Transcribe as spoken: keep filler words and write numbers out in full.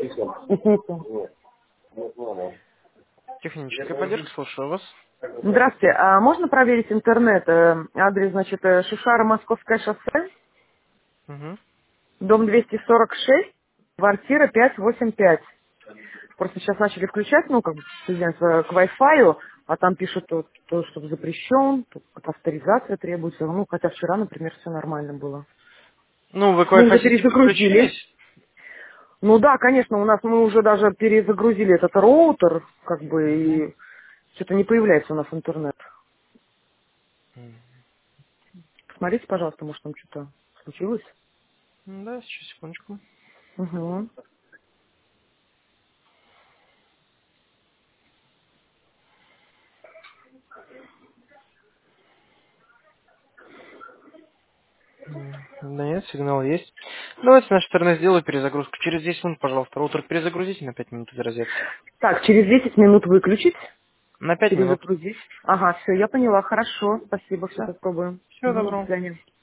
Извините. Техническая поддержка, слушаю вас. Здравствуйте. А можно проверить интернет? Э, Адрес, значит, э, Шишара, Московское шоссе, Угу. дом двести сорок шесть, квартира пятьсот восемьдесят пять. Просто сейчас начали включать, ну, как бы, соединяться к Wi-Fi, а там пишут, то, то, что запрещен, тут авторизация требуется. Ну, хотя вчера, например, все нормально было. Ну, вы к Мы уже Wi-Fi сети перезагрузили. подключились? Ну да, конечно, у нас мы уже даже перезагрузили этот роутер, как бы, и что-то не появляется у нас интернет. Посмотрите, пожалуйста, может там что-то случилось. М, Да, сейчас, секундочку. Угу. М, Да нет, сигнал есть. Давайте с нашей стороны сделаю перезагрузку. Через десять минут, пожалуйста, роутер перезагрузите на пять минут из розетки. Так, через десять минут выключить, На пять минут. перезагрузить. Ага, все, я поняла, хорошо, спасибо, Все. все попробуем. Всего Угу, до доброго. свидания.